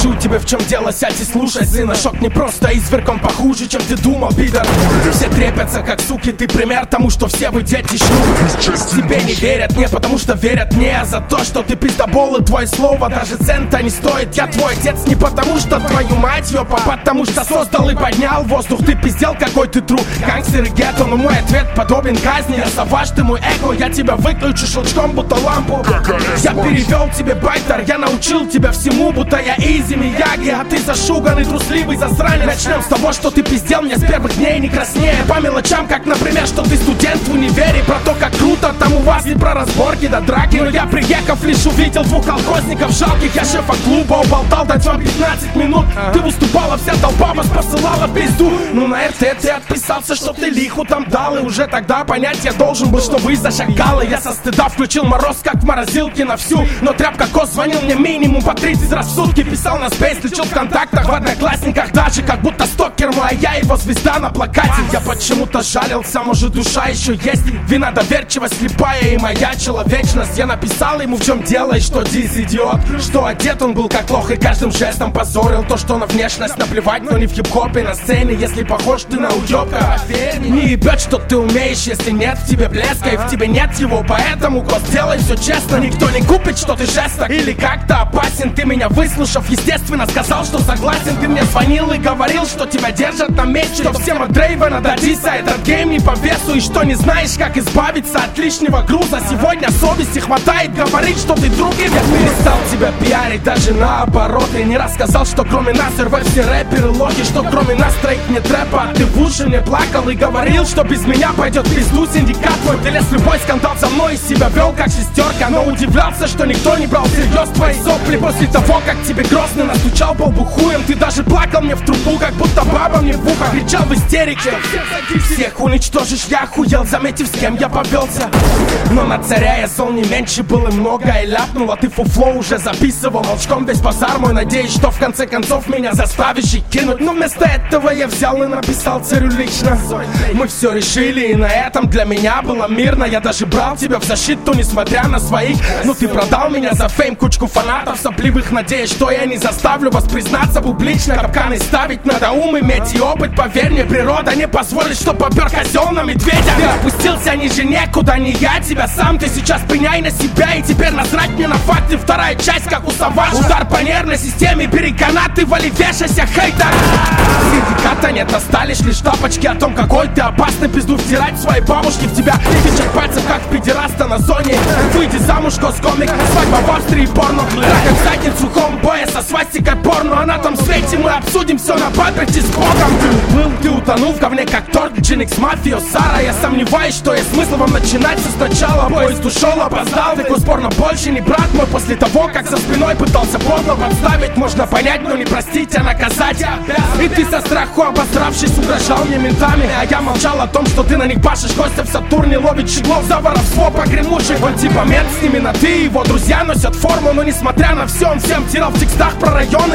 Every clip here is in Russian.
скажу тебе, в чем дело, сядь и слушай, сына. Шок не просто изверг, он похуже, чем ты думал, пидор. Все трепятся, как суки, ты пример тому, что все вы дети шлюх. Тебе не верят, не потому что верят мне, а за то, что ты пиздобол, и твое слово даже цента не стоит. Я твой отец не потому, что твою мать ёпа, потому что создал и поднял воздух. Ты пиздел, какой ты тру, гангстер и гетто, но мой ответ подобен казни. Я savage, ты мой эго, я тебя выключу щелчком, будто лампу. Я перевел тебе байтер, я научил тебя всему, будто я Изи Мияги, а ты зашуганный, трусливый засранец. Начнем с того, что ты пиздел мне с первых дней не краснее. По мелочам, как, например, что ты студент в универе. Про то, как круто там у вас, и про разборки до драки. Но я, приехав, лишь увидел двух колхозников жалких. Я шефа клуба уболтал дать вам 15 минут. Ты выступала, вся толпа вас посылала в пизду. Ну на РТ ты отписался, что ты лиху там дал. И уже тогда понять я должен был, что вы зашагалы. Я со стыда включил мороз, как в морозилке на всю. Но тряпка Кос звонил мне минимум по 30 раз в сутки. Писал на спейс, лечил в контактах, в одноклассниках даже. Как будто стокер мой, а я его звезда на плакате. Я почему-то жалился, может душа еще есть. Вина доверчивость слепая и моя человечность. Я написал ему, в чем дело и что Диз идиот. Что одет он был как лох и каждым жестом позорил. То, что на внешность наплевать, но не в хип-хопе на сцене. Если похож ты на уёбка, не ебет, что ты умеешь, если нет в тебе блеска. И в тебе нет его, поэтому, Кос, делай все честно. Никто не купит, что ты жесток или как-то опасен. Ты меня выслушав, естественно, сказал, что согласен. Ты мне звонил и говорил, что тебя держат на месте. Что всем от Дрейвена до Диса этот гейм не по весу. И что не знаешь, как избавиться от лишнего груза. Сегодня совести хватает говорить, что ты друг. И я перестал тебя пиарить, даже наоборот. И не рассказал, что кроме нас РВ все рэперы лохи. Что кроме нас троих нет рэпа, а ты в уши мне плакал и говорил, что без меня пойдет в пизду синдикат твой. Ты лез любой скандал за мной и себя вел как шестерка. Но удивлялся, что никто не брал всерьез твои сопли. После того, как тебе грозно настучал по лбу хуем. Ты даже плакал мне в трубу, как будто баба мне в ухо кричал в истерике. Всех уничтожишь, я охуел, заметив, с кем я повелся. Но на царя я зол не меньше, было много и ляпнул. А ты фуфло уже записывал волчком весь базар мой. Надеюсь, что в конце концов меня заставишь и кинуть. Но вместо этого я взял и написал царю лично. Мы все решили, и на этом для меня было мирно. Я даже брал тебя в защиту, несмотря на своих. Но ты продал меня за фейм, кучку фанатов сопливых. Надеюсь, что я не заставлю вас признаться публично. Капканы ставить надо, ум иметь и опыт. Поверь мне, природа не позволит, что попер козел на медведя. Ты опустился ниже некуда, не я тебя сам. Ты сейчас пеняй на себя, и теперь насрать мне на факты. Вторая часть, как у Savage. Удар по нервной системе, бери канаты, вали, вешайся, хейтер. Синдиката нет, остались лишь тапочки о том, какой ты опасный. Пизду втирать своей бабушке в тебя. Тычать пальцем, как педераста на зоне. Выйди замуж, госкомик, свадьба в Австрии, порно. Тракать в задницу, хомбоя со свастикой порно. А на том свете мы обсудим все на паперте с Богом. Ты был, ты утонул в говне, как торг, Джиникс, Мафио, Сара. Я сомневаюсь, что есть смысл вам начинать все сначала. Поезд ушел, опоздал, ты спорно больше не брат мой. После того, как за спиной пытался подло подставить. Можно понять, но не простить, а наказать. И ты со страху обосравшись угрожал мне ментами. А я молчал о том, что ты на них пашешь. Гостя в Сатурне ловит щеглов за воровство погремушек. Он типа мент, с ними на ты, его друзья носят форму. Но несмотря на все, он всем тирал в текстах про районы.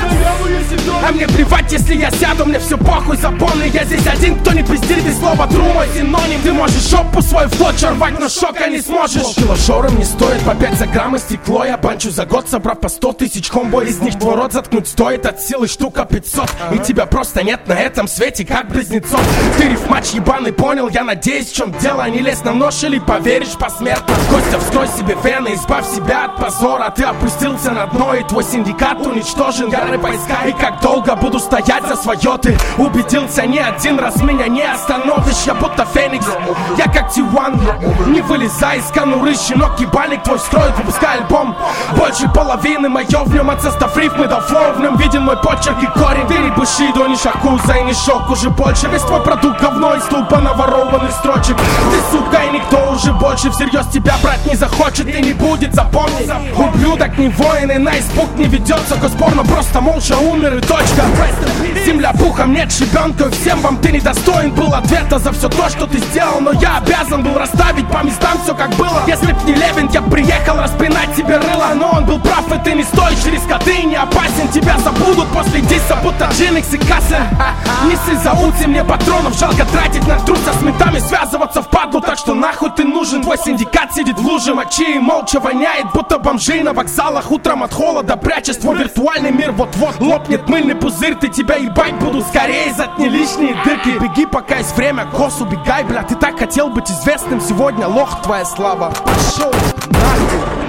А мне плевать, если я сяду, мне все похуй, запомни. Я здесь один, кто не пиздит, и слово тру мой синоним. Ты можешь жопу свою в плоть рвать, но шока не сможешь. Полкилошором не стоит по 5 за грамм и стекло. Я банчу за год, собрав по 100 тысяч комбо. Из них твой рот заткнуть стоит от силы штука 500. И тебя просто нет на этом свете, как близнецов. Ты рифмач ебаный, понял, я надеюсь, в чем дело. Не лезь на нож или поверишь посмертно. Костя, вскрой себе вены, избавь себя от позора. Ты опустился на дно, и твой синдикат уничтожен. Я рэп-войска, и как долго буду стоять за свое. Ты убедился, ни один раз меня не остановишь. Я будто феникс, я как T1. Не вылезай из конуры, щенок ебальник твой вскроет, выпускай альбом. Больше половины мое в нем, от состав рифмы до флоу. В нем виден мой почерк и корень. Ты не бушидо, ни шакуза и ни шок уже больше. Весь твой продукт говно из ступа наворованных строчек. Ты сука, и никто уже больше всерьез тебя брать не захочет и не будет, запомни. Ублюдок не воин и на испуг не ведется. Госпорно просто молча умер и точка. Земля пухом, нет щебенка, всем вам ты недостоин был ответа за все то, что ты сделал. Но я обязан был расставить по местам все как было. Если б не Левин, я приехал распинать тебе рыло. Но он был прав, и ты не стоишь риска, ты не опасен. Тебя забудут после диса, будто Джиникс и Кассен. Несы за ути, мне патронов жалко тратить на труд. Со сметами связываться впадлу, так что нахуй ты нужен. Твой синдикат сидит в луже мочи и молча воняет, будто бомжи на вокзалах. Утром от холода прячась твой виртуальный мир вот-вот лопнет мыльный пузырь. Ты тебя ебать буду, скорее затни лишние дырки. Беги, пока есть время, кос убегай, бля. Ты так хотел быть известным сегодня, лох, твоя слава. Пошел нахуй.